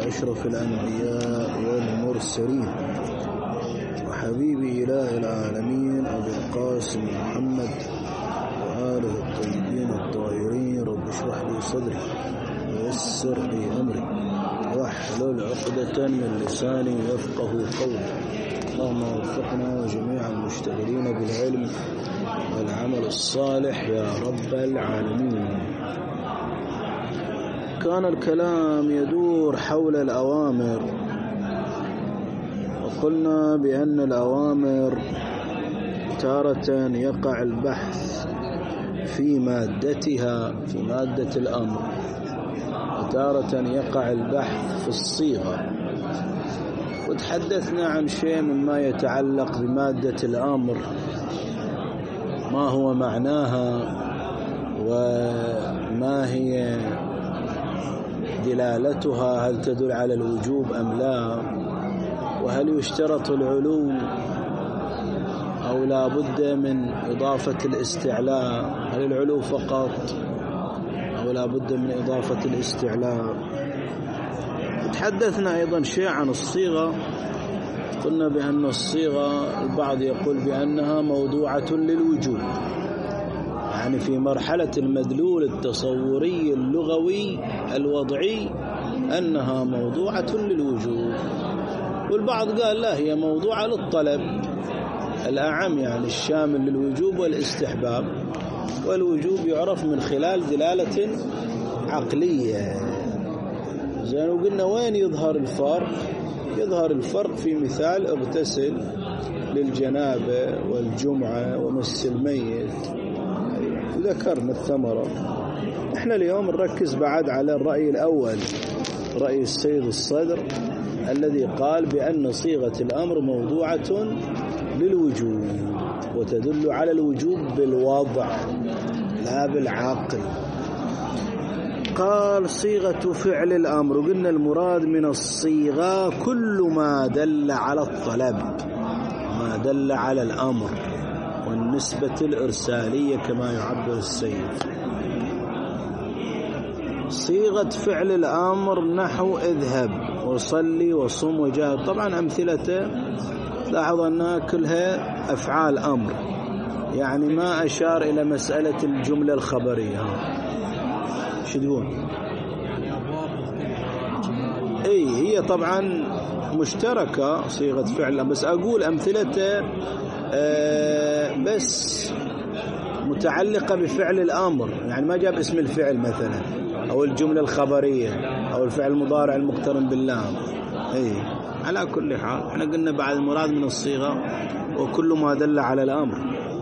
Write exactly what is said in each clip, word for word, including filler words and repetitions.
أشرف الأنبياء والمرسلين وحبيب إله العالمين أبي القاسم محمد وآله الطيبين الطاهرين. رب اشرح لي صدري ويسر لي أمري واحلل عقدة من لساني يفقه قولي. اللهم وفقنا وجميع المشتغلين بالعلم والعمل الصالح يا رب العالمين. كان الكلام يدور حول الأوامر، وقلنا بأن الأوامر تارة يقع البحث في مادتها في مادة الأمر، وتارة يقع البحث في الصيغة. وتحدثنا عن شيء مما يتعلق بمادة الأمر، ما هو معناها وما هي دلالتها، هل تدل على الوجوب أم لا، وهل يشترط العلو أو لا بد من إضافة الاستعلاء، هل العلو فقط أو لا بد من إضافة الاستعلاء. تحدثنا أيضا شيء عن الصيغة، قلنا بأن الصيغة البعض يقول بأنها موضوعة للوجوب، يعني في مرحلة المدلول التصوري اللغوي الوضعي أنها موضوعة للوجوب، والبعض قال لا، هي موضوعة للطلب الأعم، يعني الشامل للوجوب والاستحباب، والوجوب يعرف من خلال دلالة عقلية. زين، وقلنا وين يظهر الفرق؟ يظهر الفرق في مثال اغتسل للجنابة والجمعة ومس الميت، وذكرنا الثمرة. احنا اليوم نركز بعد على الرأي الأول، رأي السيد الصدر الذي قال بأن صيغة الأمر موضوعة للوجوب وتدل على الوجوب بالوضع لا بالعقل. قال صيغة فعل الأمر، وقلنا المراد من الصيغة كل ما دل على الطلب، ما دل على الأمر، والنسبة الإرسالية كما يعبر السيد. صيغة فعل الأمر نحو اذهب وصلي وصم وجاهد، طبعا أمثلته لاحظ أنها كلها أفعال أمر، يعني ما أشار إلى مسألة الجملة الخبرية. شو تقول؟ اي هي طبعا مشتركة صيغة فعل، بس أقول أمثلته آه بس متعلقة بفعل الأمر، يعني ما جاب اسم الفعل مثلا أو الجملة الخبرية أو الفعل المضارع المقترن باللام. اي على كل حال احنا قلنا بعد المراد من الصيغة وكل ما دل على الأمر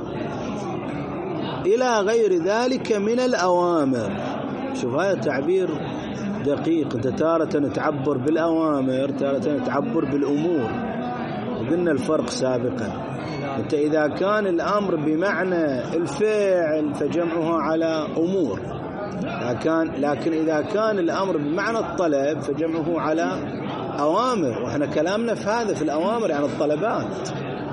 إلى غير ذلك من الأوامر. شوف هذا تعبير دقيق، تارة تعبر بالأوامر، تارة تعبر بالأمور، وقلنا الفرق سابقا. انت إذا كان الأمر بمعنى الفعل فجمعه على أمور، لكن, لكن إذا كان الأمر بمعنى الطلب فجمعه على أوامر، وإحنا كلامنا في هذا في الأوامر يعني الطلبات.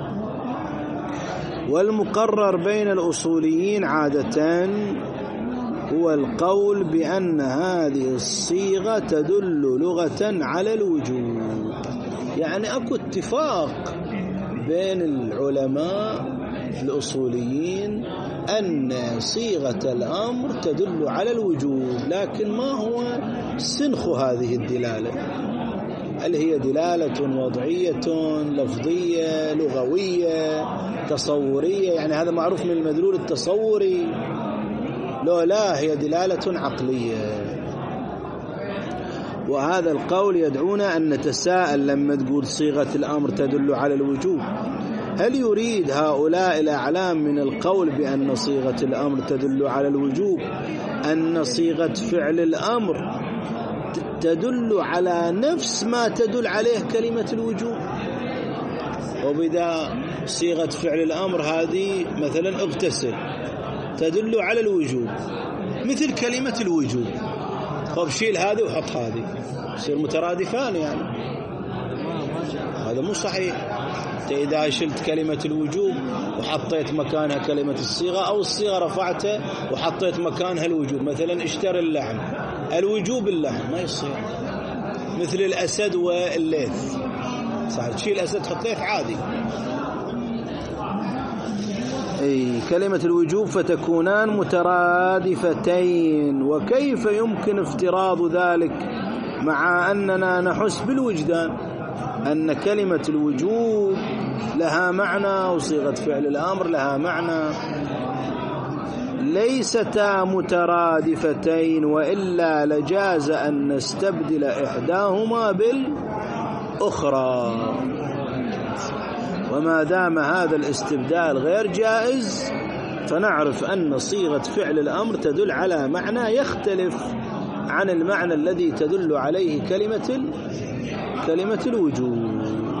والمقرر بين الأصوليين عادة هو القول بأن هذه الصيغة تدل لغة على الوجوب، يعني أكو اتفاق بين العلماء الأصوليين أن صيغة الأمر تدل على الوجوب، لكن ما هو سنخ هذه الدلالة؟ هل هي دلالة وضعية لفظية لغوية تصورية؟ يعني هذا معروف من المدلول التصوري، لو لا هي دلالة عقلية. وهذا القول يدعونا أن نتساءل لما تقول صيغة الأمر تدل على الوجوب، هل يريد هؤلاء الأعلام من القول بأن صيغة الأمر تدل على الوجوب أن صيغة فعل الأمر تدل على نفس ما تدل عليه كلمة الوجوب؟ وبدا صيغة فعل الأمر هذه مثلا اغتسل تدل على الوجوب مثل كلمة الوجوب، طب شيل هذه وحط هذه، يصير مترادفان، يعني هذا مو صحيح. إذا شلت كلمة الوجوب وحطيت مكانها كلمة الصيغة، أو الصيغة رفعتها وحطيت مكانها الوجوب، مثلا اشتري اللحم، الوجوب اللحم، ما يصير. مثل الأسد والليث. صح، تشيل أسد تحط ليث عادي. أي كلمة الوجوب فتكونان مترادفتين. وكيف يمكن افتراض ذلك مع أننا نحس بالوجدان أن كلمة الوجوب لها معنى وصيغة فعل الأمر لها معنى؟ ليستا مترادفتين، وإلا لجاز أن نستبدل إحداهما بالأخرى. وما دام هذا الاستبدال غير جائز فنعرف أن صيغة فعل الأمر تدل على معنى يختلف عن المعنى الذي تدل عليه كلمة كلمة الوجوب.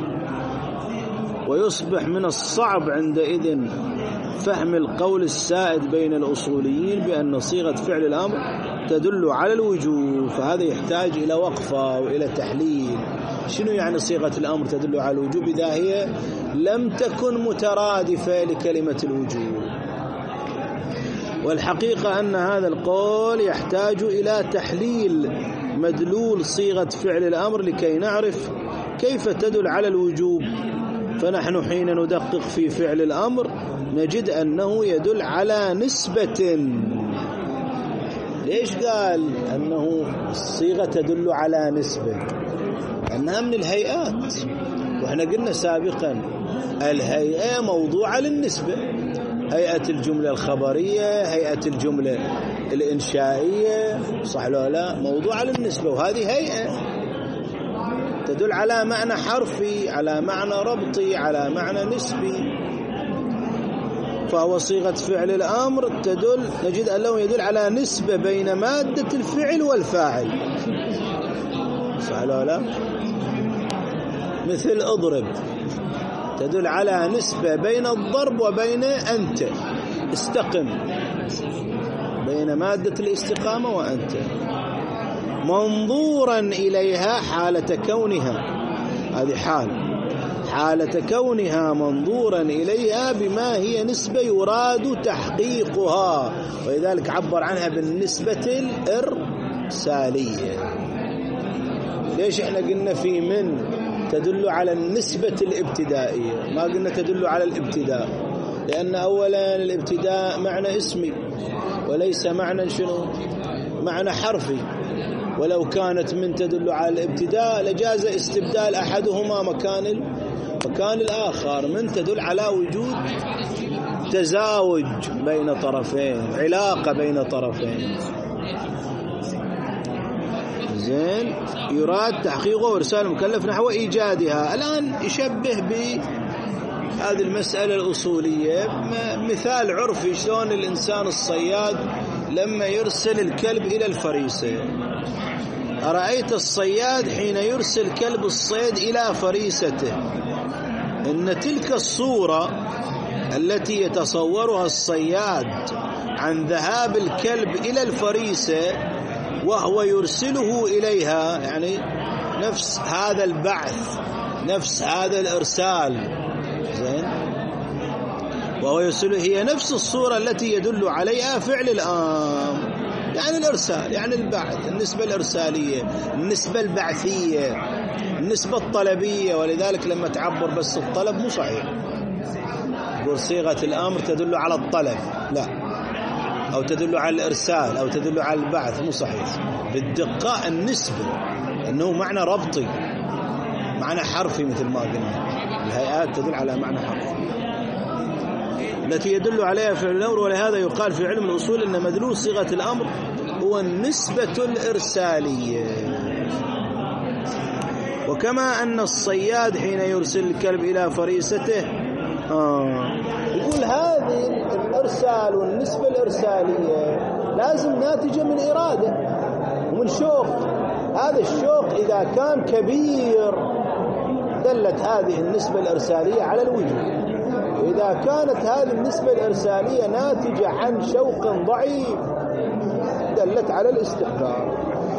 ويصبح من الصعب عندئذ فهم القول السائد بين الأصوليين بأن صيغة فعل الأمر تدل على الوجوب، فهذا يحتاج إلى وقفة وإلى تحليل. شنو يعني صيغة الأمر تدل على الوجوب إذا هي لم تكن مترادفة لكلمة الوجوب؟ والحقيقة أن هذا القول يحتاج إلى تحليل مدلول صيغة فعل الأمر لكي نعرف كيف تدل على الوجوب. فنحن حين ندقق في فعل الأمر نجد أنه يدل على نسبة. ليش قال أنه الصيغة تدل على نسبة؟ أنها من الهيئات، وإحنا قلنا سابقا الهيئة موضوعة للنسبة. هيئة الجملة الخبرية، هيئة الجملة الإنشائية، صح ولا لا؟ موضوعة للنسبة، وهذه هيئة تدل على معنى حرفي، على معنى ربطي، على معنى نسبي. فهو صيغة فعل الأمر تدل، نجد أنه يدل على نسبة بين مادة الفعل والفاعل، صح ولا لا؟ مثل اضرب تدل على نسبة بين الضرب وبين أنت. استقم بين مادة الاستقامة وأنت. منظورا إليها حالة كونها، هذه حال حالة كونها منظورا إليها بما هي نسبة يراد تحقيقها، ولذلك عبر عنها بالنسبة الإرسالية. ليش احنا قلنا في من تدل على النسبة الابتدائية، ما قلنا تدل على الابتداء؟ لأن أولا الابتداء معنى اسمي وليس معنى شنو؟ معنى حرفي. ولو كانت من تدل على الابتداء لجاز استبدال أحدهما مكان مكان الآخر. من تدل على وجود تزاوج بين طرفين، علاقة بين طرفين. زين، يراد تحقيقه وإرسال المكلف نحو إيجادها. الآن يشبه بهذه المسألة الأصولية مثال عرفي، شلون الإنسان الصياد لما يرسل الكلب إلى الفريسة. أرأيت الصياد حين يرسل كلب الصيد إلى فريسته، إن تلك الصورة التي يتصورها الصياد عن ذهاب الكلب إلى الفريسة وهو يرسله إليها، يعني نفس هذا البعث، نفس هذا الإرسال، زين، وهو يرسله، هي نفس الصورة التي يدل عليها فعل الأمر، يعني الإرسال، يعني البعث، النسبة الإرسالية، النسبة البعثية، النسبة الطلبية. ولذلك لما تعبر بس الطلب مو صحيح، يقول صيغة الأمر تدل على الطلب، لا، أو تدل على الإرسال، أو تدل على البعث، مو صحيح. بالدقة النسبة أنه معنى ربطي، معنى حرفي، مثل ما قلنا الهيئات تدل على معنى حرفي التي يدل عليها فعل الأمر. ولهذا يقال في علم الأصول أن مدلول صيغة الأمر هو النسبة الإرسالية. وكما أن الصياد حين يرسل الكلب إلى فريسته، آه يقول هذه الإرسال والنسبة الإرسالية لازم ناتجة من إرادة ومن شوق. هذا الشوق إذا كان كبير دلت هذه النسبة الإرسالية على الوجود، وإذا كانت هذه النسبة الإرسالية ناتجة عن شوق ضعيف دلت على الاستقرار.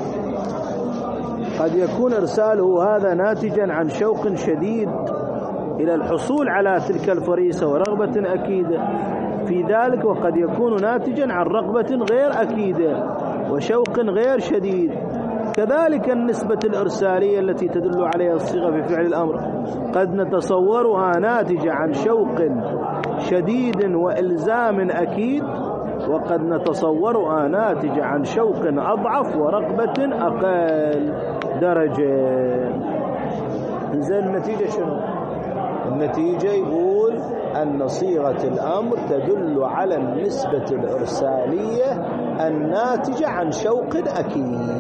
قد يكون إرساله هذا ناتجا عن شوق شديد إلى الحصول على تلك الفريسة ورغبة أكيدة في ذلك، وقد يكون ناتجا عن رغبة غير أكيدة وشوق غير شديد كذلك النسبة الإرسالية التي تدل عليها الصيغة في فعل الأمر قد نتصورها ناتجة عن شوق شديد وإلزام أكيد، وقد نتصورها ناتجة عن شوق أضعف ورغبة أقل درجة. إنزين النتيجة شنو؟ النتيجة يقول أن صيغة الأمر تدل على النسبة الإرسالية الناتجة عن شوق أكيد،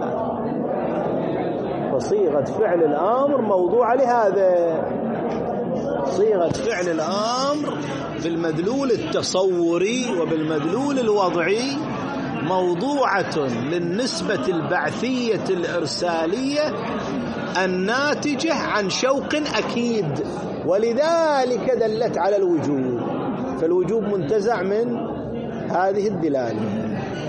فصيغة فعل الأمر موضوع لهذا. صيغة فعل الأمر بالمدلول التصوري وبالمدلول الوضعي موضوعة للنسبة البعثية الإرسالية الناتجة عن شوق أكيد، ولذلك دلت على الوجوب، فالوجوب منتزع من هذه الدلالة.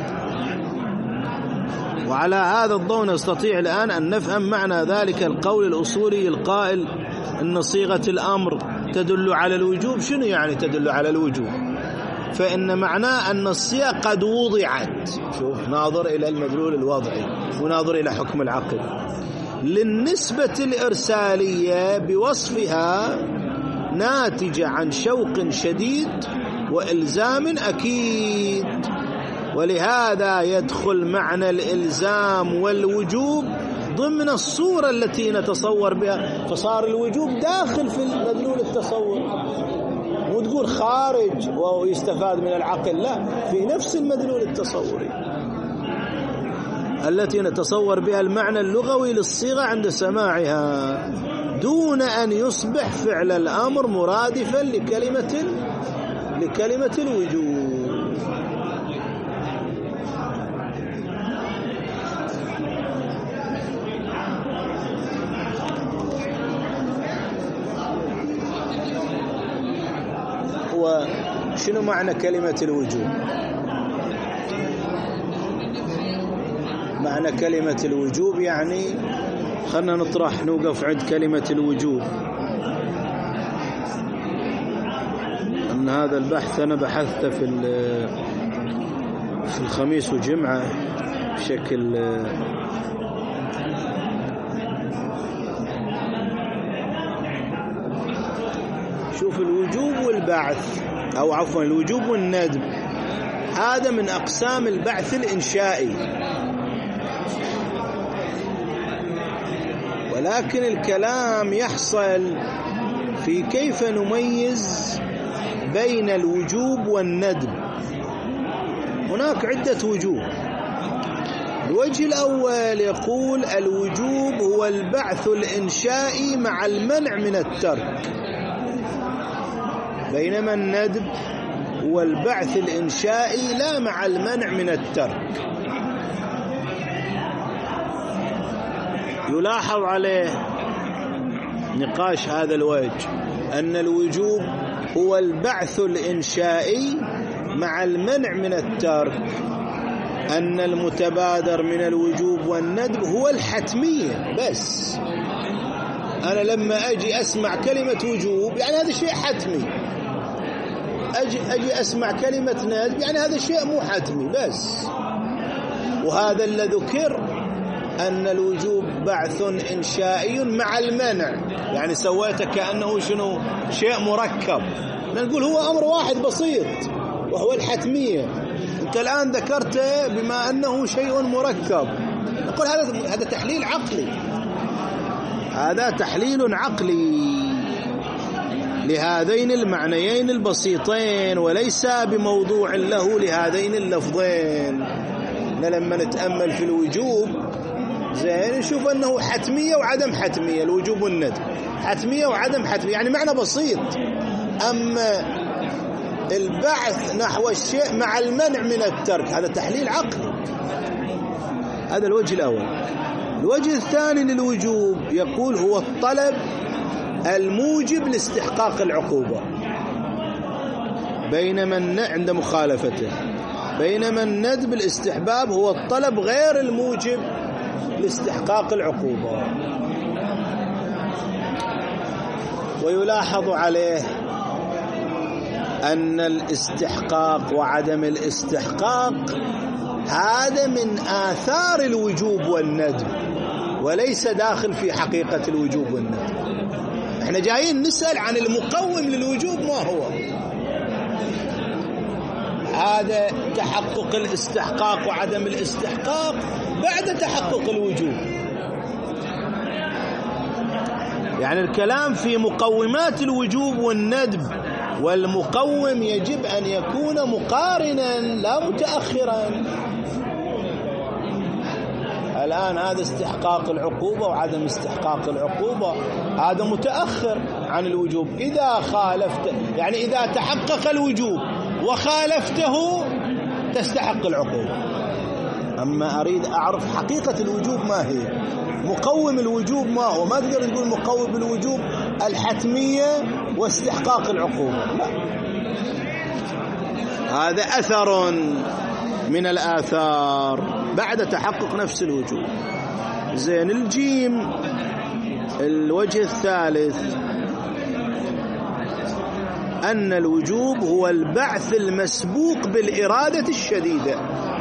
وعلى هذا الضوء نستطيع الآن أن نفهم معنى ذلك القول الأصولي القائل أن صيغة الأمر تدل على الوجوب. شنو يعني تدل على الوجوب؟ فإن معناه أن الصيغة قد وضعت، شوف ناظر إلى المدلول الوضعي وناظر إلى حكم العقل، للنسبة الإرسالية بوصفها ناتجة عن شوق شديد وإلزام أكيد، ولهذا يدخل معنى الإلزام والوجوب ضمن الصورة التي نتصور بها، فصار الوجوب داخل في المدلول التصور، مو تقول خارج ويستفاد من العقل، لا، في نفس المدلول التصوري التي نتصور بها المعنى اللغوي للصيغة عند سماعها، دون أن يصبح فعل الأمر مرادفا لكلمة لكلمة الوجوب. وشنو معنى كلمة الوجوب؟ معنى كلمة الوجوب يعني، خلنا نطرح نوقف عند كلمة الوجوب. أن هذا البحث أنا بحثته في في الخميس وجمعة بشكل شوف الوجوب والبعث، أو عفوا الوجوب والندب، هذا من أقسام البعث الإنشائي، ولكن الكلام يحصل في كيف نميز بين الوجوب والندب. هناك عدة وجوه. الوجه الأول يقول الوجوب هو البعث الإنشائي مع المنع من الترك، بينما الندب هو البعث الإنشائي لا مع المنع من الترك. يلاحظ عليه نقاش هذا الوجه أن الوجوب هو البعث الإنشائي مع المنع من الترك، أن المتبادر من الوجوب والندب هو الحتمية بس. أنا لما أجي أسمع كلمة وجوب يعني هذا شيء حتمي، أجي, أجي أسمع كلمة ندب يعني هذا شيء مو حتمي بس. وهذا اللي ذكر أن الوجوب بعث إنشائي مع المنع، يعني سويته كأنه شنو شيء مركب. نقول هو أمر واحد بسيط وهو الحتمية، أنت الآن ذكرته بما أنه شيء مركب، نقول هذا هذا تحليل عقلي، هذا تحليل عقلي لهذين المعنيين البسيطين، وليس بموضوع له لهذين اللفظين. لما نتأمل في الوجوب زين نشوف أنه حتمية وعدم حتمية، الوجوب والندب حتمية وعدم حتمية، يعني معنى بسيط. أما البعث نحو الشيء مع المنع من الترك هذا تحليل عقلي. هذا الوجه الأول. الوجه الثاني للوجوب يقول هو الطلب الموجب لاستحقاق العقوبة، بينما عند مخالفته، بينما الندب الاستحباب هو الطلب غير الموجب لاستحقاق العقوبة. ويلاحظ عليه أن الاستحقاق وعدم الاستحقاق هذا من آثار الوجوب والندب وليس داخل في حقيقة الوجوب والندب. احنا جايين نسأل عن المقوم للوجوب ما هو. هذا تحقق الاستحقاق وعدم الاستحقاق بعد تحقق الوجوب. يعني الكلام في مقومات الوجوب والندب، والمقوم يجب أن يكون مقارنا لا متأخرا. الآن هذا استحقاق العقوبة وعدم استحقاق العقوبة هذا متأخر عن الوجوب. إذا خالفت يعني إذا تحقق الوجوب وخالفته تستحق العقوبة. أما أريد أعرف حقيقة الوجوب ما هي، مقوم الوجوب ما هو. ما تقدر تقول مقوم الوجوب الحتمية واستحقاق العقوبة، لا، هذا أثر من الآثار بعد تحقق نفس الوجوب. زين. الجيم الوجه الثالث أن الوجوب هو البعث المسبوق بالإرادة الشديدة،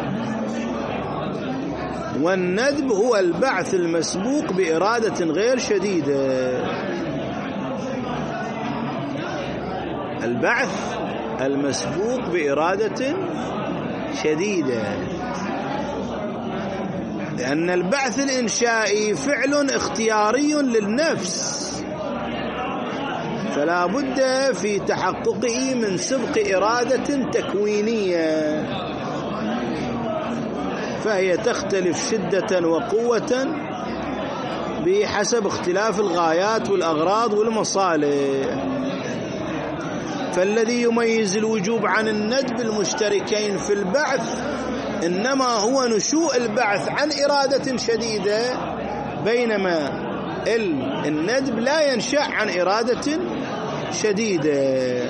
والندب هو البعث المسبوق بإرادة غير شديدة. البعث المسبوق بإرادة شديدة، لأن البعث الإنشائي فعل اختياري للنفس، فلا بد في تحققه من سبق إرادة تكوينية، فهي تختلف شدة وقوة بحسب اختلاف الغايات والأغراض والمصالح. فالذي يميز الوجوب عن الندب المشتركين في البعث إنما هو نشوء البعث عن إرادة شديدة، بينما الندب لا ينشأ عن إرادة شديدة.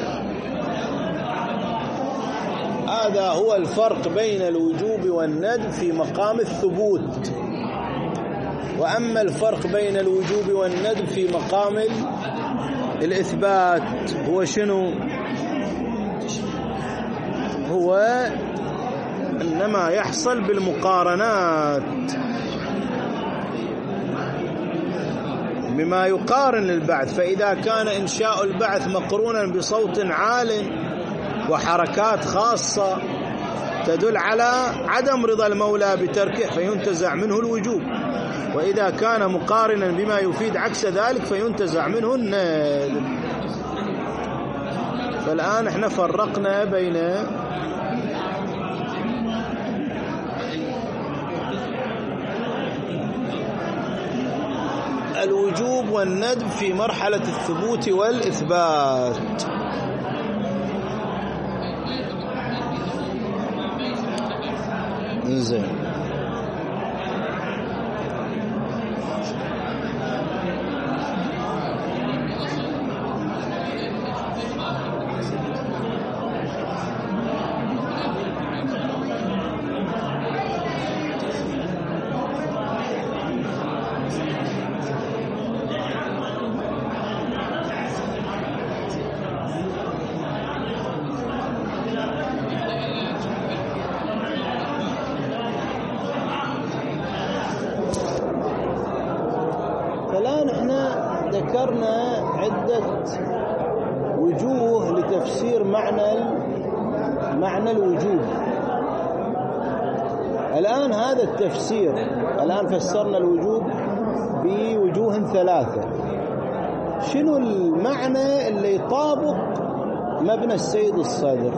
هذا هو الفرق بين الوجوب والندب في مقام الثبوت. وأما الفرق بين الوجوب والندب في مقام الإثبات هو شنو؟ هو إنما يحصل بالمقارنات، بما يقارن البعث. فإذا كان إنشاء البعث مقرونا بصوت عال وحركات خاصة تدل على عدم رضا المولى بتركه فينتزع منه الوجوب، وإذا كان مقارنا بما يفيد عكس ذلك فينتزع منه الندب. فالآن احنا فرقنا بين الوجوب والندب في مرحلة الثبوت والإثبات. زين. فالآن احنا ذكرنا عدة وجوه لتفسير معنى معنى الوجوب. الآن هذا التفسير، الآن فسرنا الوجوب بوجوه ثلاثة. شنو المعنى اللي يطابق مبنى السيد الصدر؟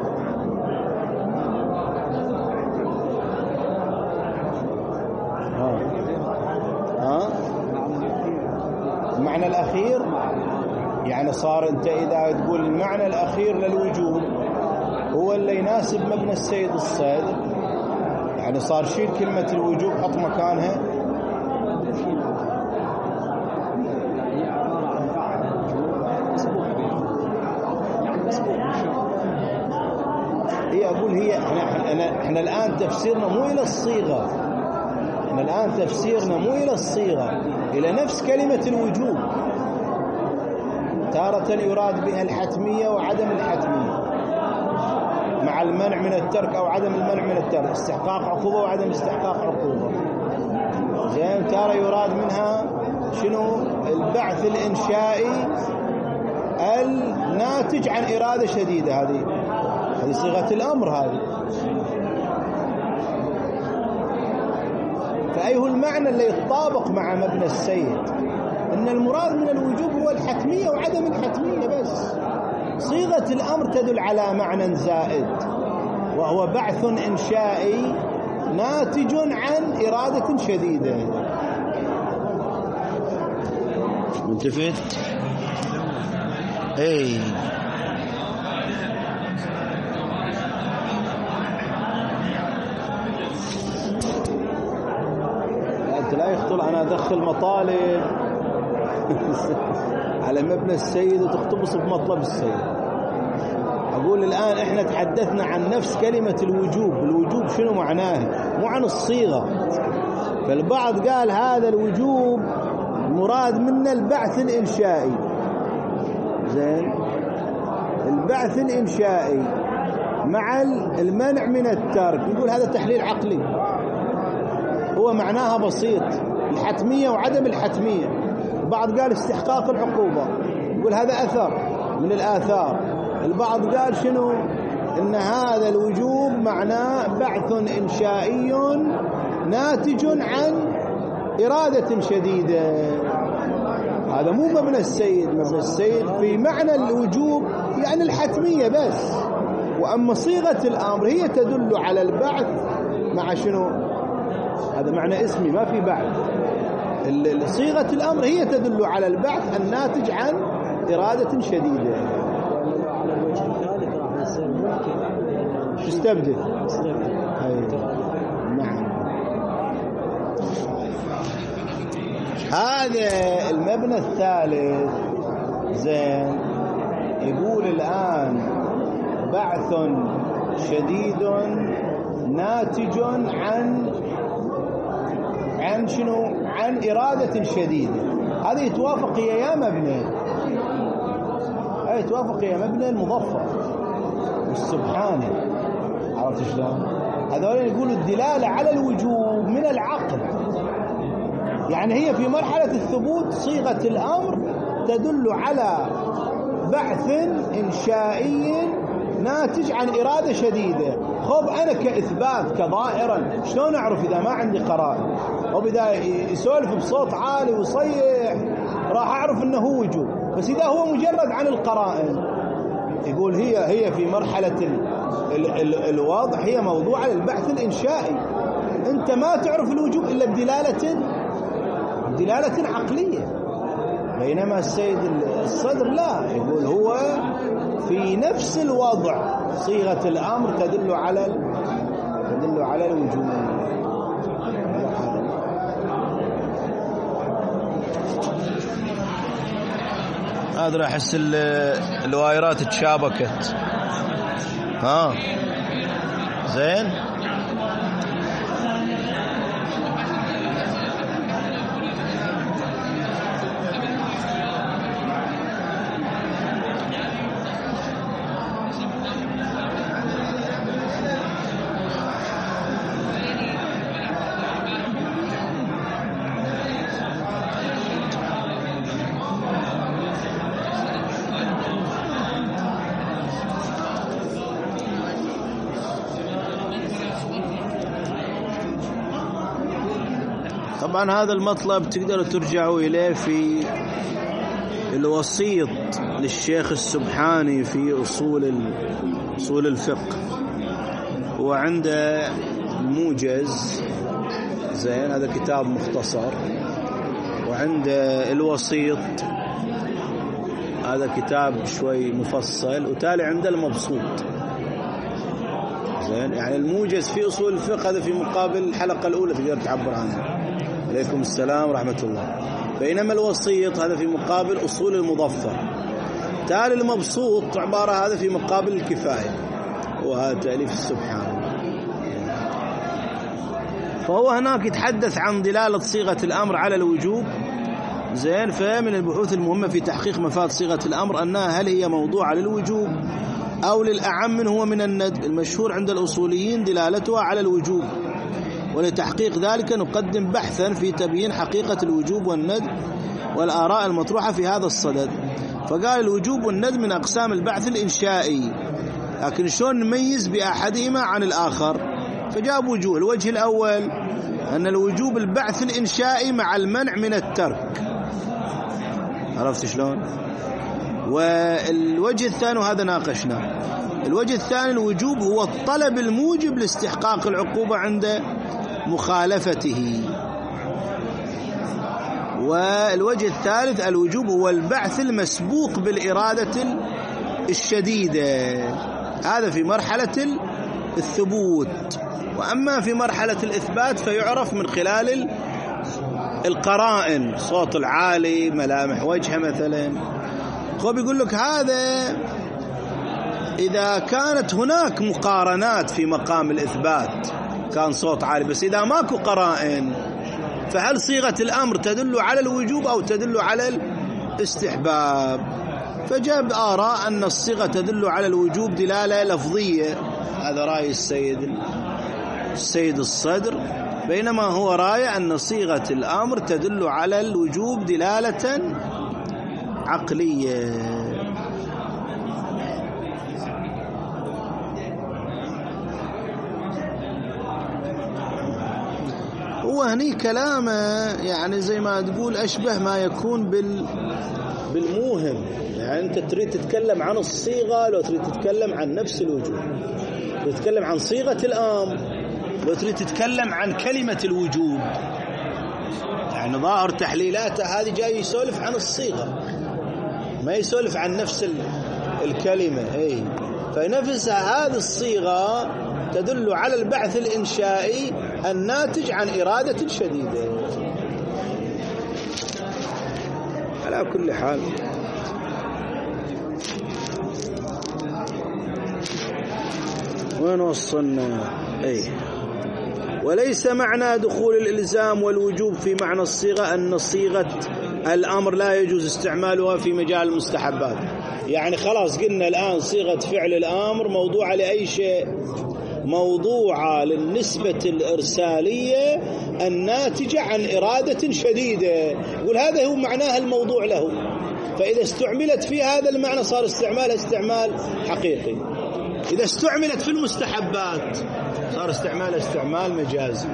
ها ها المعنى الأخير، يعني صار أنت إذا تقول المعنى الأخير للوجوب هو اللي يناسب مبنى السيد الصدر، يعني صار شيل كلمة الوجوب حط مكانها هي. أقول هي احنا, احنا الآن تفسيرنا مو إلى الصيغة، احنا الآن تفسيرنا مو إلى الصيغة، إلى نفس كلمة الوجوب. تارة يراد بها الحتمية وعدم الحتمية، مع المنع من الترك أو عدم المنع من الترك، استحقاق عقوبة وعدم استحقاق عقوبة. زين، ترى يراد منها شنو؟ البعث الإنشائي الناتج عن إرادة شديدة. هذه هذه صيغة الأمر هذه. فأي هو المعنى اللي يتطابق مع مبنى السيد؟ إن المراد من الوجوب هو الحتمية وعدم الحتمية بس. صيغة الأمر تدل على معنى زائد، وهو بعث إنشائي ناتج عن إرادة شديدة. منتفت؟ اي انت لا يخطر انا ادخل مطالب على مبنى السيد وتقتبس بمطلب السيد. اقول الان احنا تحدثنا عن نفس كلمة الوجوب. الوجوب شنو معناه؟ مو عن الصيغة. فالبعض قال هذا الوجوب مراد منه البعث الإنشائي. زين، البعث الإنشائي مع المنع من الترك، يقول هذا تحليل عقلي. هو معناها بسيط، الحتمية وعدم الحتمية. البعض قال استحقاق العقوبة، يقول هذا أثر من الآثار. البعض قال شنو؟ إن هذا الوجوب معناه بعث إنشائي ناتج عن إرادة شديدة. هذا مو مبنى السيد. مبنى السيد في معنى الوجوب يعني الحتمية بس. وأما صيغة الأمر هي تدل على البعث مع شنو؟ هذا معنى اسمي، ما في بعث. صيغة الأمر هي تدل على البعث الناتج عن إرادة شديدة. على الوجه الثالث راح يصير ممكن تستبدل. نعم. هذا المبنى الثالث. زين، يقول الآن بعث شديد ناتج عن عن شنو؟ عن إرادة شديدة. هذا يتوافق يا مبنى، هذا يتوافق يا مبنى المظفر والسبحانه. عرفت شلون؟ هذول يقولوا الدلالة على الوجوب من العقل. يعني هي في مرحلة الثبوت صيغة الأمر تدل على بعث إنشائي ناتج عن إرادة شديدة. خب أنا كإثبات كظاهرا شلون أعرف إذا ما عندي قرائن؟ وبدأ يسولف بصوت عالي ويصيح راح أعرف أنه هو وجوب. بس إذا هو مجرد عن القرائن، يقول هي هي في مرحلة ال ال ال الوضع هي موضوع البعث الإنشائي. أنت ما تعرف الوجوب إلا بدلالة دلالة عقلية. بينما السيد الصدر لا، يقول هو في نفس الوضع صيغة الأمر تدل على تدل على الوجوب. هذا راح احس الوايرات تشابكت. ها زين. طبعا هذا المطلب تقدروا ترجعوا إليه في الوسيط للشيخ السبحاني في أصول أصول الفقه، وعنده الموجز. زين، هذا كتاب مختصر. وعنده الوسيط، هذا كتاب شوي مفصل. وتالي عنده المبسوط. زين، يعني الموجز في أصول الفقه هذا في مقابل الحلقة الأولى تقدر تعبر عنها. عليكم السلام ورحمة الله. بينما الوسيط هذا في مقابل أصول المظفر. تالي المبسوط عبارة هذا في مقابل الكفاية، وهذا تأليف السبحان. فهو هناك يتحدث عن دلالة صيغة الأمر على الوجوب. زين، فمن البحوث المهمة في تحقيق مفاد صيغة الأمر أنها هل هي موضوعة للوجوب أو للأعم من هو من الندب المشهور عند الأصوليين دلالتها على الوجوب، ولتحقيق ذلك نقدم بحثا في تبيين حقيقة الوجوب والندب والآراء المطروحة في هذا الصدد. فقال الوجوب والندب من أقسام البعث الإنشائي، لكن شلون نميز بأحدهما عن الآخر؟ فجاب وجوه. الوجه الأول أن الوجوب البعث الإنشائي مع المنع من الترك، عرفت شلون؟ والوجه الثاني وهذا ناقشنا، الوجه الثاني الوجوب هو الطلب الموجب لاستحقاق العقوبة عند مخالفته. والوجه الثالث الوجوب هو البعث المسبوق بالإرادة الشديدة، هذا في مرحلة الثبوت. وأما في مرحلة الإثبات فيعرف من خلال القرائن، صوت العالي، ملامح وجهه مثلا. هو بيقول لك هذا إذا كانت هناك مقارنات في مقام الإثبات كان صوت عالي، بس إذا ماكو قرائن فهل صيغة الأمر تدل على الوجوب أو تدل على الاستحباب؟ فجاب آراء أن الصيغة تدل على الوجوب دلالة لفظية، هذا رأي السيد السيد الصدر، بينما هو رأي أن صيغة الأمر تدل على الوجوب دلالة عقلية. هو هني كلامه يعني زي ما تقول أشبه ما يكون بال بالموهم، يعني أنت تريد تتكلم عن الصيغة لو تريد تتكلم عن نفس الوجوب، تريد تتكلم عن صيغة الأمر لو تريد تتكلم عن كلمة الوجوب، يعني ظاهر تحليلاته هذه جاي يسولف عن الصيغة ما يسولف عن نفس الكلمة. اي فنفسها هذه الصيغة تدل على البعث الإنشائي الناتج عن إرادة شديدة. على كل حال وين وصلنا؟ اي وليس معنى دخول الإلزام والوجوب في معنى الصيغة أن صيغة الأمر لا يجوز استعمالها في مجال المستحبات. يعني خلاص قلنا الآن صيغة فعل الأمر موضوعة لأي شيء، موضوعة للنسبة الإرسالية الناتجة عن إرادة شديدة، يقول هذا هو معناها الموضوع له، فإذا استعملت في هذا المعنى صار استعمالها استعمال حقيقي. إذا استعملت في المستحبات صار استعمالها استعمال مجازي.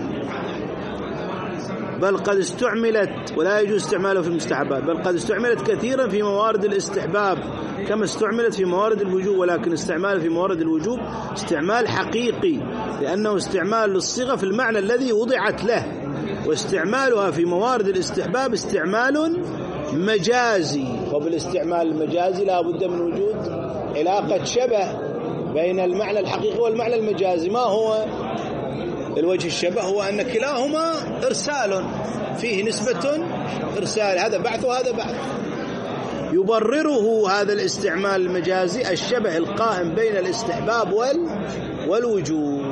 بل قد استعملت ولا يجوز استعمالها في المستحبات، بل قد استعملت كثيرا في موارد الاستحباب كما استعملت في موارد الوجوب، ولكن استعمالها في موارد الوجوب استعمال حقيقي لأنه استعمال للصيغة في المعنى الذي وضعت له، واستعمالها في موارد الاستحباب استعمال مجازي. وبالاستعمال المجازي لا بد من وجود علاقة شبه بين المعنى الحقيقي والمعنى المجازي. ما هو الوجه الشبه؟ هو أن كلاهما إرسال، فيه نسبة إرسال، هذا بعث وهذا بعث. يبرره هذا الاستعمال المجازي الشبه القائم بين الاستحباب والوجوب.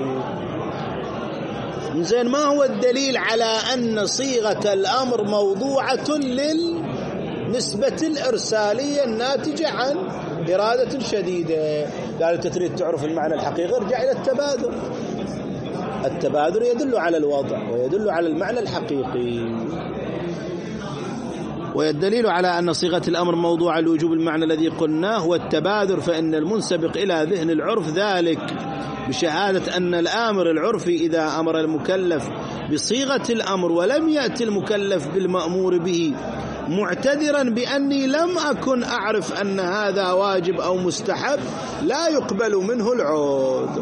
زين، ما هو الدليل على أن صيغة الأمر موضوعة للنسبة الإرسالية الناتجة عن إرادة شديدة؟ قال أنت تريد تعرف المعنى الحقيقي، ارجع إلى التبادر. التبادر يدل على الوضع ويدل على المعنى الحقيقي. والدليل على أن صيغة الأمر موضوع الوجوب المعنى الذي قلناه هو التبادر، فإن المنسبق إلى ذهن العرف ذلك بشهادة أن الآمر العرفي إذا أمر المكلف بصيغة الأمر ولم يأتي المكلف بالمأمور به معتذرا بأني لم أكن أعرف أن هذا واجب أو مستحب لا يقبل منه العذر.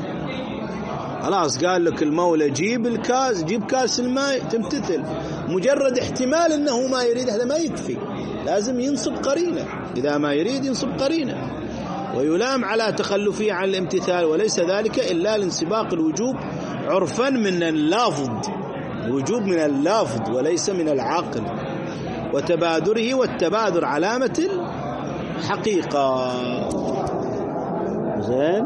خلاص قال لك المولى جيب الكاس، جيب كاس الماء، تمتثل. مجرد احتمال أنه ما يريد هذا ما يكفي، لازم ينصب قرينة، إذا ما يريد ينصب قرينة ويلام على تخلفه عن الامتثال، وليس ذلك إلا لانسباق الوجوب عرفا من اللفظ، الوجوب من اللفظ وليس من العقل، وتبادره، والتبادر علامة الحقيقة. زين،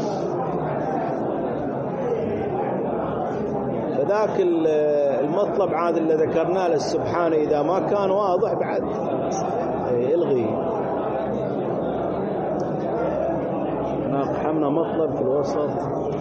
فذاك المطلب عاد اللي ذكرناه للسبحانه إذا ما كان واضح بعد الغي. احنا أقحمنا مطلب في الوسط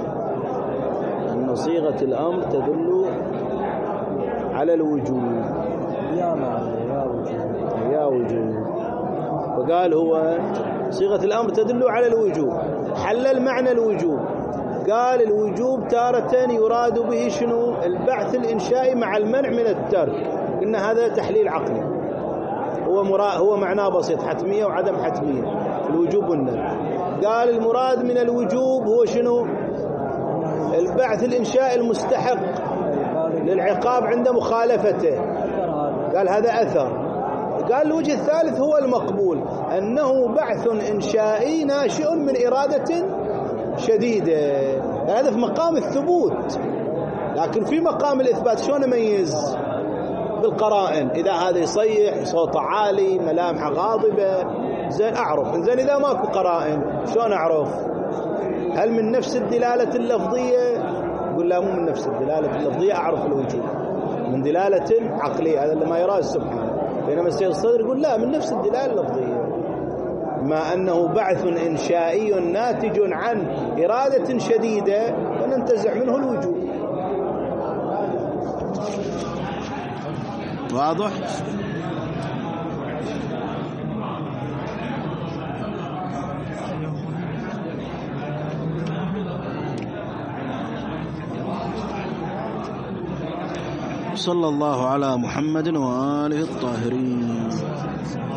أن صيغة الأمر تدل على الوجوب يا معنى يا وجود يا وجوب، فقال هو صيغة الأمر تدل على الوجوب، حلل معنى الوجوب، قال الوجوب تارة يراد به شنو؟ البعث الإنشائي مع المنع من الترك، إن هذا تحليل عقلي، هو مرا هو معناه بسيط، حتمية وعدم حتمية، الوجوب والندب. قال المراد من الوجوب هو شنو؟ البعث الإنشائي المستحق للعقاب عند مخالفته، قال هذا أثر. قال الوجه الثالث هو المقبول، أنه بعث إنشائي ناشئ من إرادة شديدة، هذا في مقام الثبوت، لكن في مقام الإثبات شلون أميز؟ بالقرائن، إذا هذا يصيح صوت عالي ملامح غاضبة زين أعرف، زين إذا ماكو قرائن شلون أعرف؟ هل من نفس الدلالة اللفظية؟ يقول لا مو من نفس الدلالة اللفظية أعرف الوجوب، من دلالة عقلية، هذا اللي ما يراه سبحانه. بينما السيد الصدر يقول لا من نفس الدلالة اللفظية، ما أنه بعث إنشائي ناتج عن إرادة شديدة فننتزع منه الوجوب. واضح؟ صلى الله على محمد وآله الطاهرين.